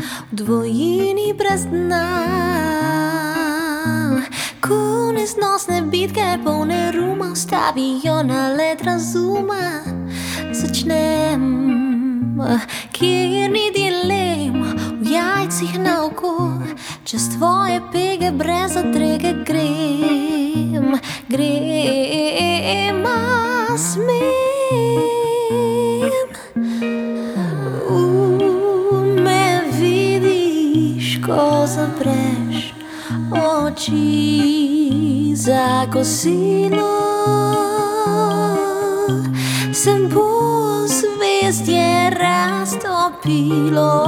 v dvojini brez dna. Ko neznosne bitke polne ruma stavijo na led razuma, začnem, kjer ni dilem, v jajcih na oko, čez tvoje pege brez zadrege grem, a smem. Me vidiš, ko zapreš oči za kosilo, se bo zvezdje raztopilo.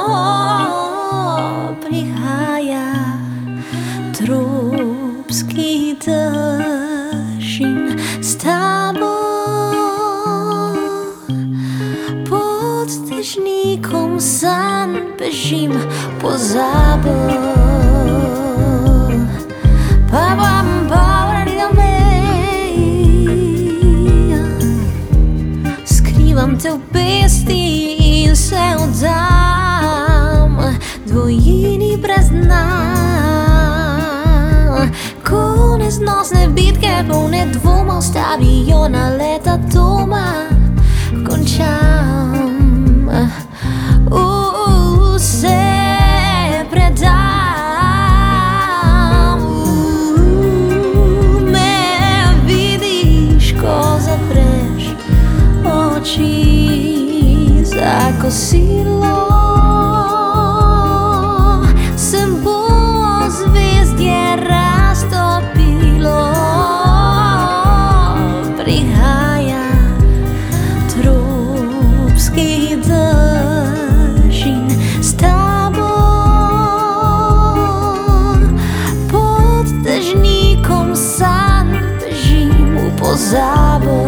Prihaja tropski dež in s tabo pod dežnikom sanj bežim pozabo. Skrivam te v pesti in se oddam dvojini brez dna. Ko neznosne bitke polne dvoma stavijo na leta doma, končam, se predam. Me vidiš, ko zapreš oči za kosilo, se bo zvezdje raztopilo. Prihaja tropski dež in s tabo pod dežnikom sanj bežim v pozabo.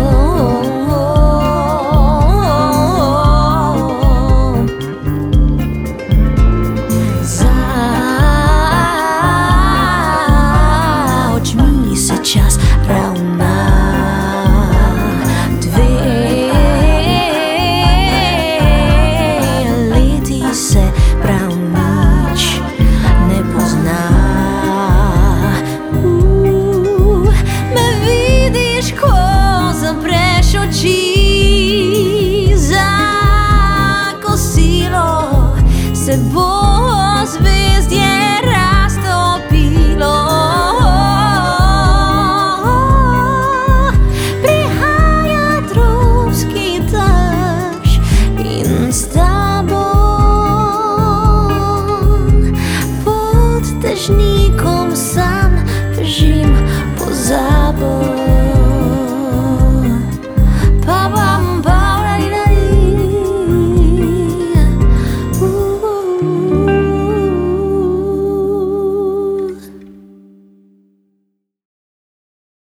Čas ravna, dve leti se prav nič ne pozna. Me vidiš, ko zapreš oči za kosilo, se bo zvezdje raztopilo. S tabo pod dežnikom sanj bežim.